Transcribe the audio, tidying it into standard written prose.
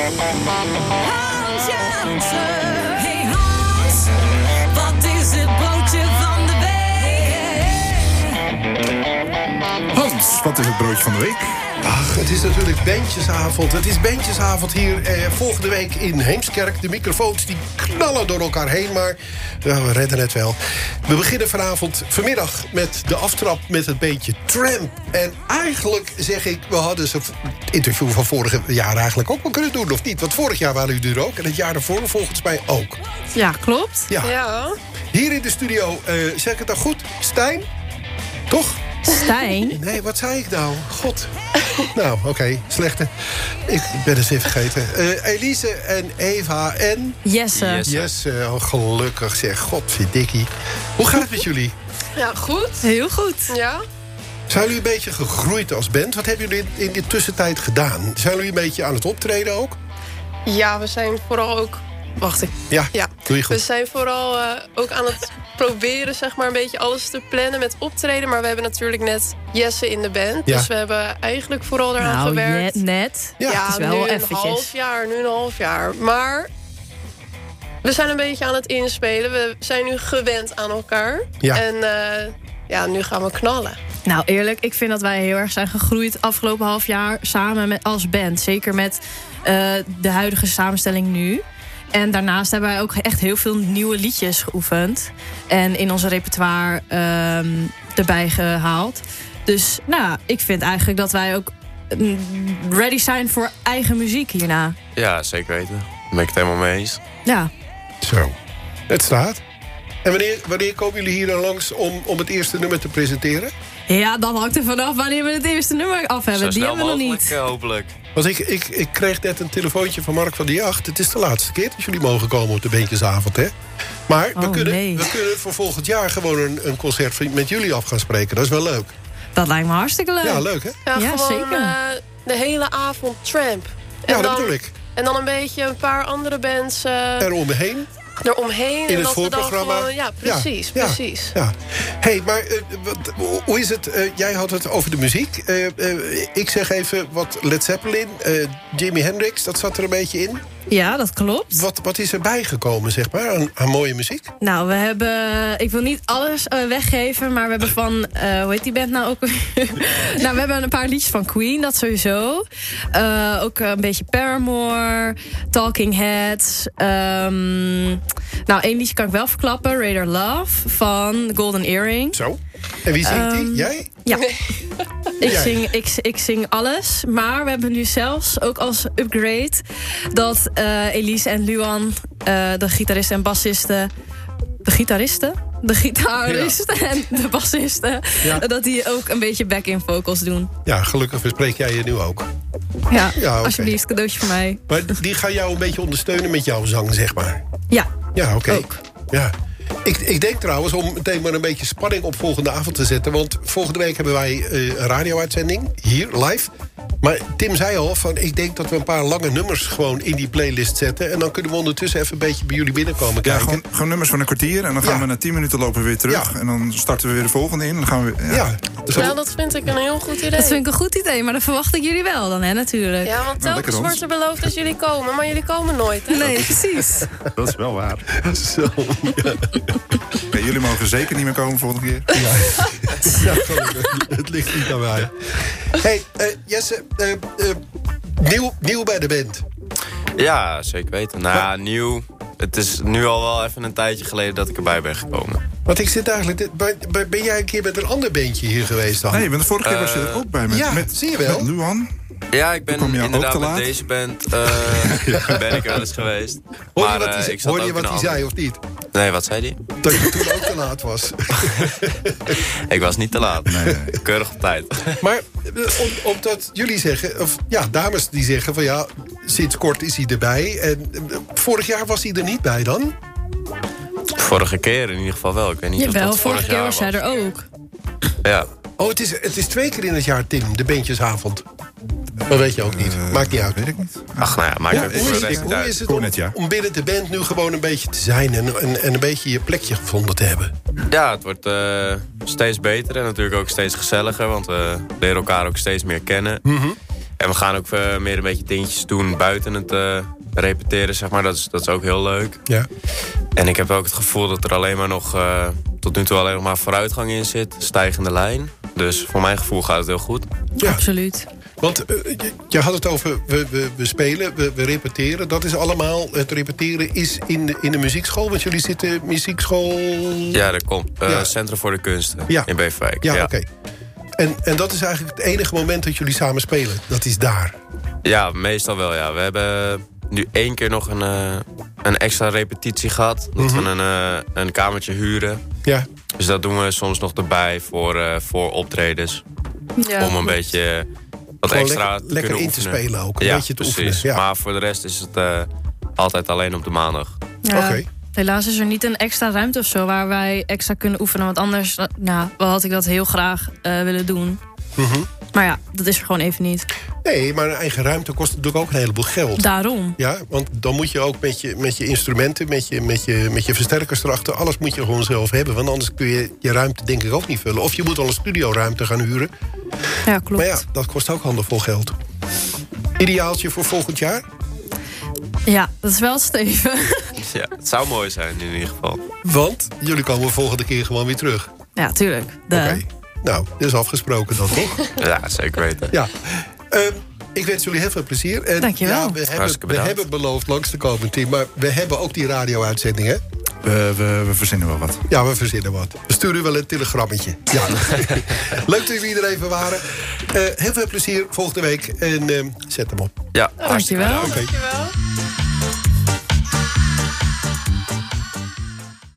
Hans Jansen. Hey Hans, wat is het broodje van de week? Hans, wat is het broodje van de week? Ach, het is natuurlijk bandjesavond. Het is bandjesavond hier volgende week in Heemskerk. De microfoons die knallen door elkaar heen, maar we redden het wel. We beginnen vanmiddag met de aftrap met het beentje Tramp. En eigenlijk zeg ik, we hadden ze het interview van vorig jaar eigenlijk ook wel kunnen doen, of niet? Want vorig jaar waren jullie er ook en het jaar daarvoor volgens mij ook. Ja, klopt. Ja. Hier in de studio, zeg ik het dan goed? Stijn? Toch? Stijn? Nee, wat zei ik nou? God. Nou, oké, slechte. Ik ben het even vergeten. Elise en Eva en... Jesse. Jesse, oh, gelukkig zeg. Godverdikkie. Hoe gaat het met jullie? Ja, goed. Heel goed. Ja. Zijn jullie een beetje gegroeid als band? Wat hebben jullie in de tussentijd gedaan? Zijn jullie een beetje aan het optreden ook? Ja, we zijn vooral ook... Wacht, Ja, doe je we goed. zijn vooral ook aan het proberen, zeg maar, een beetje alles te plannen met optreden. Maar we hebben natuurlijk net Jesse in de band. Ja. Dus we hebben eigenlijk vooral eraan Nou, gewerkt. net. Ja, het is wel nu een eventjes. half jaar. Maar we zijn een beetje aan het inspelen. We zijn nu gewend aan elkaar. Ja. En nu gaan we knallen. Nou, eerlijk, ik vind dat wij heel erg zijn gegroeid afgelopen half jaar samen als band. Zeker met de huidige samenstelling nu. En daarnaast hebben wij ook echt heel veel nieuwe liedjes geoefend. En in onze repertoire erbij gehaald. Dus nou, ik vind eigenlijk dat wij ook ready zijn voor eigen muziek hierna. Ja, zeker weten. Daar ben ik het helemaal mee eens. Ja. Zo, het staat. En wanneer komen jullie hier dan langs om het eerste nummer te presenteren? Ja, dat hangt er vanaf wanneer we het eerste nummer af hebben. Zo Die snel hebben we nog mogelijk, niet. hopelijk. Want ik kreeg net een telefoontje van Mark van de Jacht. Het is de laatste keer dat jullie mogen komen op de Beentjesavond, hè? Maar we kunnen voor volgend jaar gewoon een concert met jullie af gaan spreken. Dat is wel leuk. Dat lijkt me hartstikke leuk. Ja, leuk, hè? Ja, Ja, gewoon zeker. De hele avond Tramp. Ja, dat bedoel ik. En dan een beetje een paar andere bands Eromheen. eromheen. In en het dat we dan voorprogramma. gewoon- Ja, precies, Ja, precies. Ja. Hey, maar hoe is het? Jij had het over de muziek. Ik zeg even wat Led Zeppelin, Jimi Hendrix, dat zat er een beetje in. Ja, dat klopt. Wat is erbij gekomen, zeg maar, aan mooie muziek? Nou, we hebben... Ik wil niet alles weggeven, maar we hebben van... hoe heet die band nou ook? Nou, we hebben een paar liedjes van Queen, dat sowieso. Ook een beetje Paramore, Talking Heads. Nou, één liedje kan ik wel verklappen. Radar Love van Golden Earring. Zo. En wie zingt die? Jij? Ja. Ik zing alles. Maar we hebben nu zelfs ook als upgrade... dat Elise en Luan, de gitaristen en bassisten... De gitaristen en de bassisten... Ja. dat die ook een beetje back-in vocals doen. Ja, gelukkig bespreek jij je nu ook. Ja, Ja, oké. alsjeblieft, cadeautje voor mij. Maar die gaan jou een beetje ondersteunen met jouw zang, zeg maar. Ja, Ja, oké. ook. Ja. Ik denk trouwens om meteen maar een beetje spanning op volgende avond te zetten. Want volgende week hebben wij een radio-uitzending, hier, live. Maar Tim zei al, ik denk dat we een paar lange nummers gewoon in die playlist zetten. En dan kunnen we ondertussen even een beetje bij jullie binnenkomen Ja, kijken. gewoon nummers van een kwartier. En dan gaan Ja. we na 10 minuten lopen we weer terug. Ja. En dan starten we weer de volgende in. En dan gaan we weer, Ja, dus Nou, dat vind ik een heel goed idee. Dat vind ik een goed idee, maar dan verwacht ik jullie wel dan, hè, natuurlijk. Ja, want telkens lekker ons. wordt er beloofd dat jullie komen, maar jullie komen nooit. Hè? Nee, precies. dat is wel waar. zo. Ja, jullie mogen zeker niet meer komen volgende keer. Ja, het ligt niet aan mij. Hey, Jesse, nieuw bij de band. Ja, zeker weten. Nou ja, nieuw. Het is nu al wel even een tijdje geleden dat ik erbij ben gekomen. Want ik zit eigenlijk... Ben jij een keer met een ander bandje hier geweest dan? Nee, want de vorige keer was je er ook bij. zie je wel. Met Luan. Ja, ik ben Toen kwam je ook inderdaad te met laat. deze band ben ik wel eens geweest. Hoor je Maar, wat hij ik zat hoorde je ook in wat een hij zei ander- of niet? Nee, wat zei hij? Dat je toen ook te laat was. Ik was niet te laat. Nee. Keurig op tijd. Maar omdat jullie zeggen, of ja, dames die zeggen van ja, sinds kort is hij erbij. En vorig jaar was hij er niet bij dan? Vorige keer in ieder geval wel. Ik weet niet of Jawel, dat vorig vorige keer jaar was hij er ook. Ja. Oh, het is 2 keer in het jaar, Tim, de Beentjesavond. Dat weet je ook niet. Maakt niet uit. Weet ik niet. Ach, nou ja, maakt Hoe ook is voor de het, rest niet uit. het Hoor net, ja. om binnen de band nu gewoon een beetje te zijn en een beetje je plekje gevonden te hebben? Ja, het wordt steeds beter en natuurlijk ook steeds gezelliger. Want we leren elkaar ook steeds meer kennen. En we gaan ook meer een beetje dingetjes doen buiten het repeteren, zeg maar. Dat is ook heel leuk. Ja. En ik heb ook het gevoel dat er alleen maar nog... tot nu toe alleen nog maar vooruitgang in zit. Stijgende lijn. Dus voor mijn gevoel gaat het heel goed. Ja. Absoluut. Want je had het over, we spelen, we repeteren. Dat is allemaal, het repeteren is in de muziekschool. Want jullie zitten muziekschool... Ja, dat komt. Centrum voor de Kunsten in Beverwijk. Ja, oké. En dat is eigenlijk het enige moment dat jullie samen spelen. Dat is daar. Ja, meestal wel, ja. We hebben nu 1 keer nog een extra repetitie gehad. Dat we een kamertje huren. Ja. Dus dat doen we soms nog erbij voor optredens. Ja. Om een beetje wat Gewoon extra te lekker kunnen in te oefenen. spelen ook. Een beetje te precies. oefenen. Ja. Maar voor de rest is het altijd alleen op de maandag. Ja, Oké. Helaas is er niet een extra ruimte of zo waar wij extra kunnen oefenen. Want anders had ik dat heel graag willen doen. Maar ja, dat is er gewoon even niet. Nee, maar een eigen ruimte kost natuurlijk ook een heleboel geld. Daarom. Ja, want dan moet je ook met je instrumenten, met je versterkers erachter... alles moet je gewoon zelf hebben. Want anders kun je je ruimte denk ik ook niet vullen. Of je moet al een studioruimte gaan huren. Ja, klopt. Maar ja, dat kost ook handenvol geld. Ideaaltje voor volgend jaar? Ja, dat is wel Steven. Ja, het zou mooi zijn in ieder geval. Want jullie komen volgende keer gewoon weer terug. Ja, tuurlijk. Oké. Nou, dat is afgesproken dan, toch? Ja, zeker weten. Ja. Ik wens jullie heel veel plezier. En Dankjewel. ja, Hartstikke we bedankt. hebben beloofd langs te komen, Tim. Maar we hebben ook die radio-uitzending, hè? We verzinnen wel wat. Ja, we verzinnen wat. We sturen u wel een telegrammetje. Ja. Leuk dat jullie er even waren. Heel veel plezier volgende week. En zet hem op. Ja, hartstikke Dankjewel. bedankt. Oké. Dankjewel.